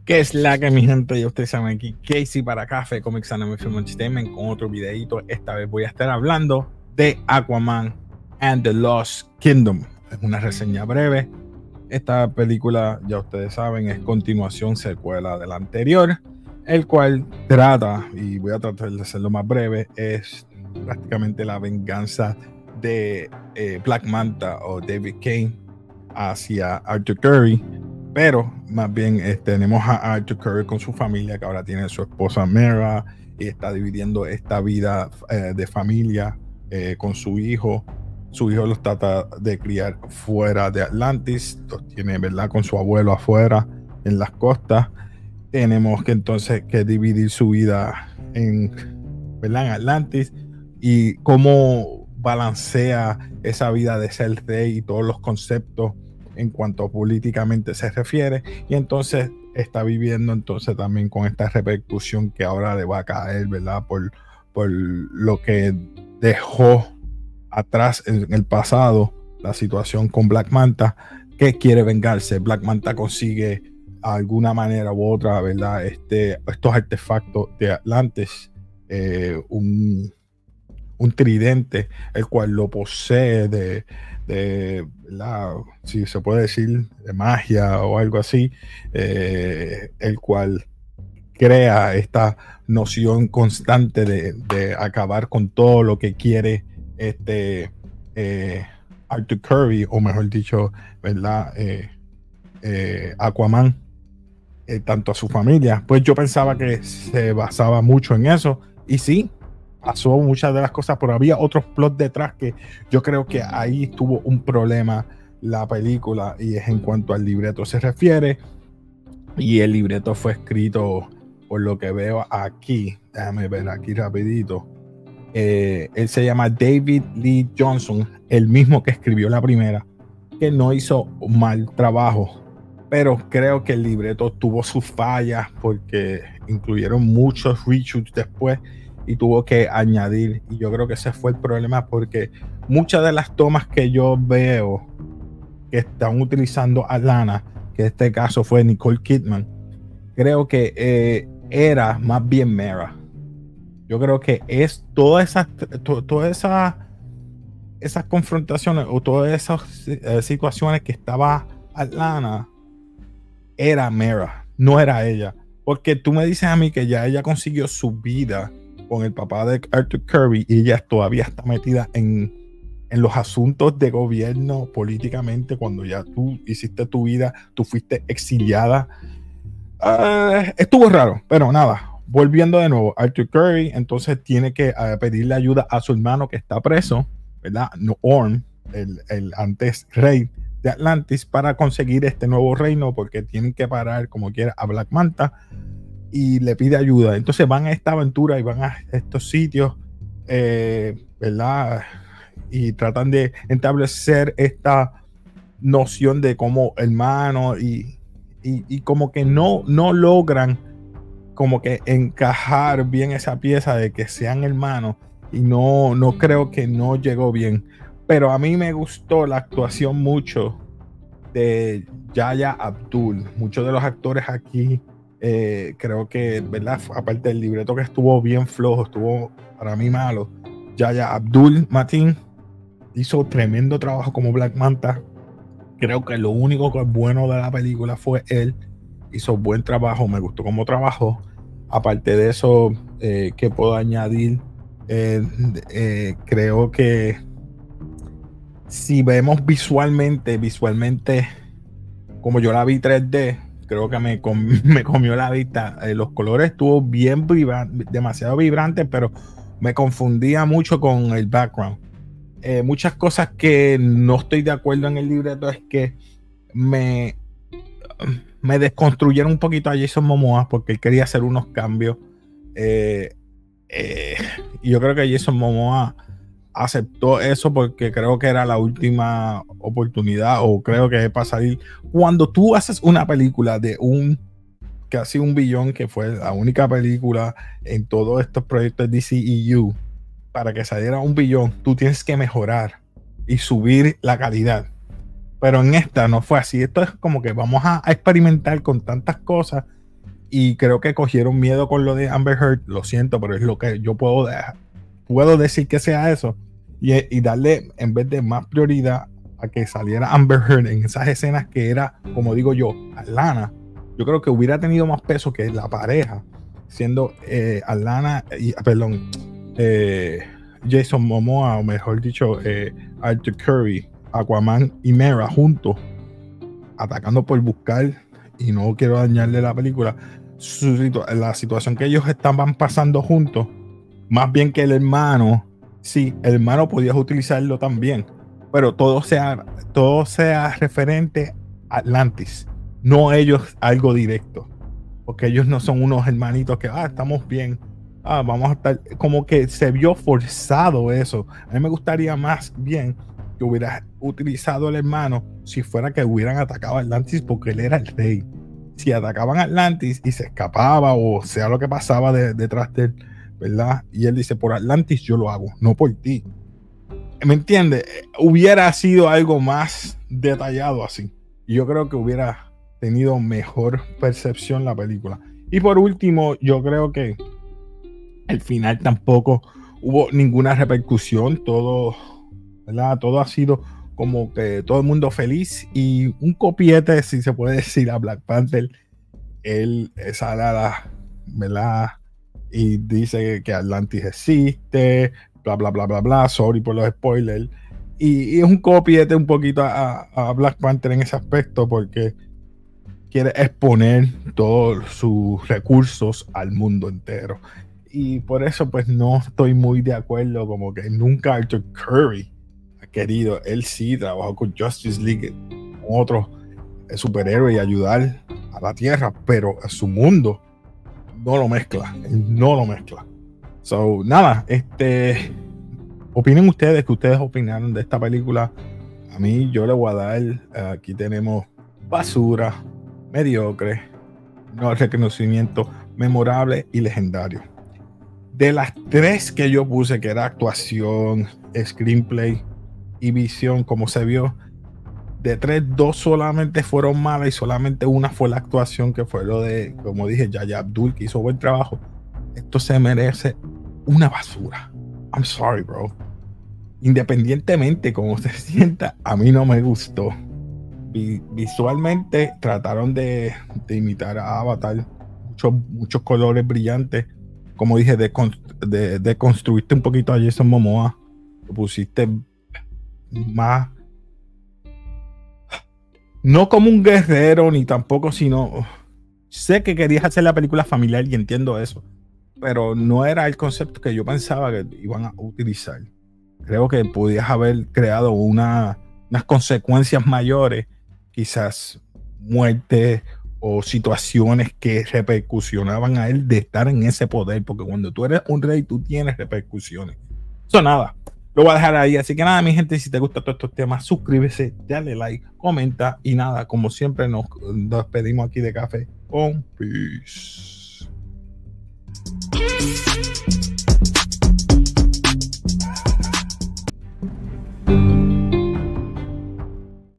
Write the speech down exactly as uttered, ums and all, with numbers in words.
¿Qué es la que mi gente? Ya ustedes saben aquí, Casey para Café Comics Anime Film Entertainment con otro videito. Esta vez voy a estar hablando de Aquaman and the Lost Kingdom. Es una reseña breve. Esta película, ya ustedes saben, es continuación, secuela de la anterior, el cual trata, y voy a tratar de hacerlo más breve, es prácticamente la venganza de eh, Black Manta o David Kane hacia Arthur Curry. Pero más bien eh, tenemos a Arthur Curry con su familia, que ahora tiene su esposa Mera y está dividiendo esta vida eh, de familia eh, con su hijo. Su hijo los trata de criar fuera de Atlantis, los tiene, ¿verdad?, con su abuelo afuera en las costas. Tenemos que entonces que dividir su vida en, ¿verdad?, en Atlantis, y cómo balancea esa vida de ser rey y todos los conceptos en cuanto políticamente se refiere, y entonces está viviendo entonces también con esta repercusión que ahora le va a caer, ¿verdad?, por, por lo que dejó atrás en el pasado, la situación con Black Manta, que quiere vengarse. Black Manta consigue alguna manera u otra, ¿verdad?, este, estos artefactos de Atlantis, eh, un, un tridente, el cual lo posee de, de la, si se puede decir, de magia o algo así, eh, el cual crea esta noción constante de, de acabar con todo lo que quiere este eh, Arthur Curry, o mejor dicho, ¿verdad?, eh, eh, Aquaman, eh, tanto a su familia. Pues yo pensaba que se basaba mucho en eso, y sí, pasó muchas de las cosas, pero había otros plots detrás que yo creo que ahí tuvo un problema la película, y es en cuanto al libreto se refiere. Y el libreto fue escrito, por lo que veo aquí, déjame ver aquí rapidito, eh, él se llama David Lee Johnson, el mismo que escribió la primera, que no hizo un mal trabajo, pero creo que el libreto tuvo sus fallas porque incluyeron muchos reshoots después y tuvo que añadir, y yo creo que ese fue el problema, porque muchas de las tomas que yo veo que están utilizando Atlanta, que en este caso fue Nicole Kidman, creo que eh, era más bien Mera. Yo creo que es todas esas to, todas esas esas confrontaciones o todas esas eh, situaciones que estaba Atlanta, era Mera, no era ella. Porque tú me dices a mí que ya ella consiguió su vida con el papá de Arthur Curry y ella todavía está metida en, en los asuntos de gobierno políticamente, cuando ya tú hiciste tu vida, tú fuiste exiliada. Uh, estuvo raro, pero nada. Volviendo de nuevo, Arthur Curry entonces tiene que uh, pedirle ayuda a su hermano que está preso, ¿verdad? No, Orm, el, el antes rey de Atlantis, para conseguir este nuevo reino, porque tienen que parar como quiera a Black Manta, y le pide ayuda. Entonces van a esta aventura y van a estos sitios, eh, ¿verdad? Y tratan de establecer esta noción de como hermano, y, y, y como que no, no logran como que encajar bien esa pieza de que sean hermanos, y no, no creo que no llegó bien. Pero a mí me gustó la actuación mucho de Yahya Abdul. Muchos de los actores aquí, eh, creo que, ¿verdad?, aparte del libreto que estuvo bien flojo, estuvo para mí malo, Yahya Abdul Mateen hizo tremendo trabajo como Black Manta. Creo que lo único que es bueno de la película fue él. Hizo buen trabajo, me gustó cómo trabajó. Aparte de eso, eh, ¿qué puedo añadir? Eh, eh, creo que si vemos visualmente, visualmente, como yo la vi tres D, creo que me, com me comió la vista. Eh, los colores estuvo bien vibrantes, demasiado vibrantes, pero me confundía mucho con el background. Eh, muchas cosas que no estoy de acuerdo en el libreto es que me... me desconstruyeron un poquito a Jason Momoa, porque él quería hacer unos cambios, eh, eh, y yo creo que Jason Momoa aceptó eso porque creo que era la última oportunidad, o creo que es para salir. Cuando tú haces una película de un casi un billón, que fue la única película en todos estos proyectos de D C E U, para que saliera un billón, tú tienes que mejorar y subir la calidad. Pero en esta no fue así. Esto es como que vamos a, a experimentar con tantas cosas y creo que cogieron miedo con lo de Amber Heard. Lo siento, pero es lo que yo puedo dejar. Puedo decir que sea eso y, y darle, en vez de más prioridad a que saliera Amber Heard en esas escenas que era, como digo yo, Atlana. Yo creo que hubiera tenido más peso que la pareja, siendo eh, Atlana y, perdón, eh, Jason Momoa, o mejor dicho, eh, Arthur Curry, Aquaman y Mera juntos, atacando por buscar, y no quiero dañarle la película, su, la situación que ellos estaban pasando juntos, más bien que el hermano, sí, el hermano podías utilizarlo también, pero todo sea, todo sea referente a Atlantis, no ellos algo directo, porque ellos no son unos hermanitos que, ah, estamos bien, ah, vamos a estar, como que se vio forzado eso. A mí me gustaría más bien que hubiera utilizado el hermano si fuera que hubieran atacado a Atlantis, porque él era el rey. Si atacaban a Atlantis y se escapaba, o sea lo que pasaba de, detrás de él, ¿verdad? Y él dice, por Atlantis yo lo hago, no por ti. ¿Me entiendes? Hubiera sido algo más detallado así. Y yo creo que hubiera tenido mejor percepción la película. Y por último, yo creo que al final tampoco hubo ninguna repercusión. Todo, ¿verdad? Todo ha sido como que todo el mundo feliz, y un copiete, si se puede decir, a Black Panther. Él sale a la, ¿verdad? Y dice que Atlantis existe, bla, bla, bla, bla, bla. Sorry por los spoilers. Y, y es un copiete un poquito a, a Black Panther en ese aspecto, porque quiere exponer todos sus recursos al mundo entero. Y por eso pues no estoy muy de acuerdo, como que nunca Arthur Curry ha querido, él sí trabajó con Justice League, con otros superhéroes, y ayudar a la Tierra, pero a su mundo no lo mezcla, no lo mezcla. So, nada, este, opinen ustedes, que ustedes opinaron de esta película. A mí yo le voy a dar, aquí tenemos basura, mediocre, no reconocimiento, memorable y legendario. De las tres que yo puse, que era actuación, screenplay y visión, como se vio, de tres, dos solamente fueron malas, y solamente una fue la actuación, que fue lo de, como dije, Yahya Abdul, que hizo buen trabajo. Esto se merece una basura. I'm sorry, bro. Independientemente cómo se sienta, a mí no me gustó. Visualmente trataron de, de imitar a Avatar, muchos, muchos colores brillantes. Como dije, de, de, de construirte un poquito a Jason Momoa, lo pusiste más, no como un guerrero, ni tampoco, sino, sé que querías hacer la película familiar y entiendo eso, pero no era el concepto que yo pensaba que iban a utilizar. Creo que podías haber creado una, unas consecuencias mayores, quizás muerte o situaciones que repercusionaban a él de estar en ese poder, porque cuando tú eres un rey tú tienes repercusiones. Eso nada, lo voy a dejar ahí. Así que nada, mi gente, si te gustan todos estos temas, suscríbete, dale like, comenta, y nada, como siempre nos, nos despedimos aquí de Café con Peace.